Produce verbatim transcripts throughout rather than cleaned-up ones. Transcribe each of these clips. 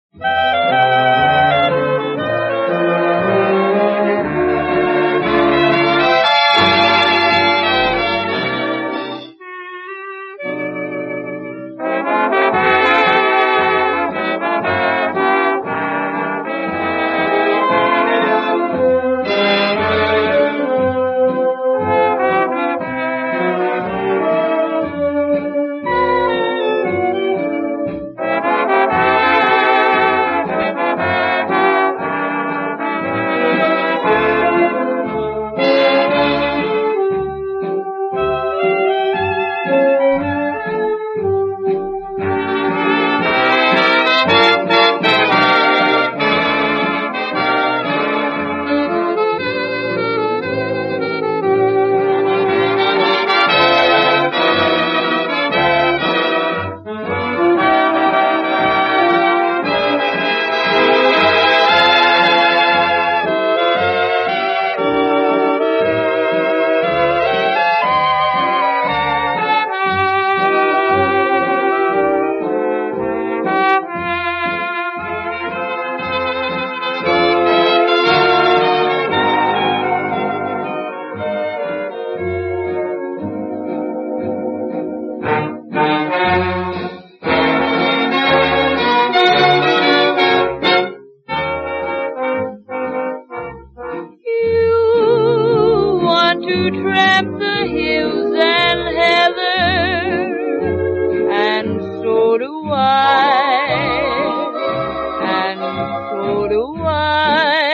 To tramp the hills and heather, and so do I, and so do I.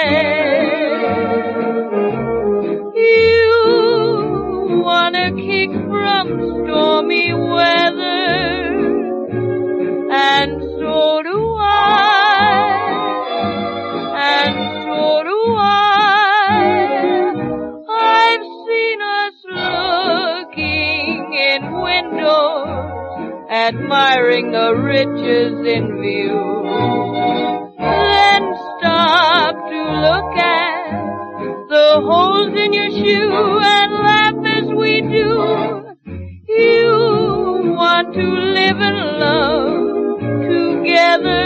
You wanna kick from stormy weather, and so do I, and so do I. Admiring the riches in view, then stop to look at the holes in your shoe and laugh as we do. You want to live and love together